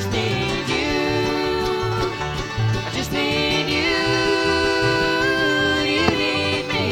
just need you. I just need you. You need me.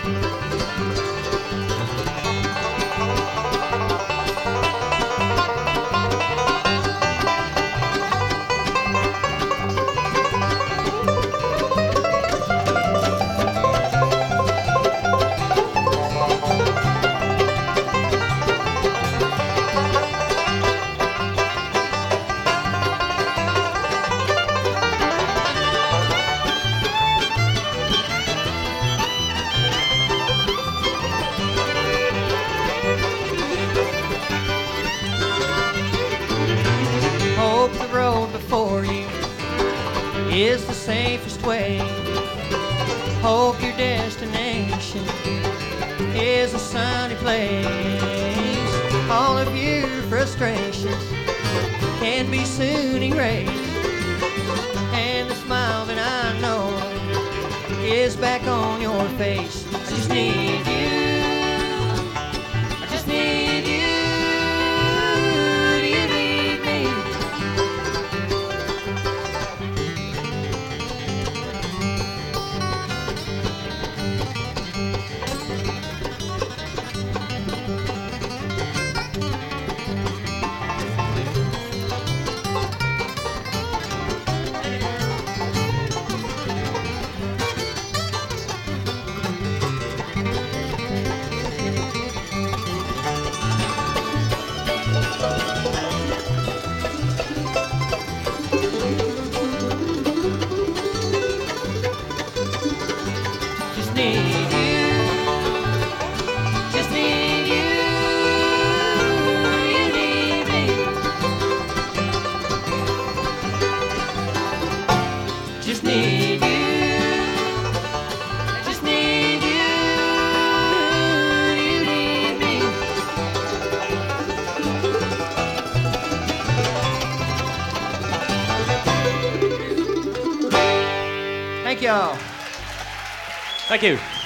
Hope the road before you is the safest way. Hope your destination is a sunny place. All of your frustrations can be soon erased, and the smile that I know is back on your face. I just need you. I just need you. You need me. Just need you. Just need you. You need me. Just need you. I just need you. You need me. Thank y'all. Thank you.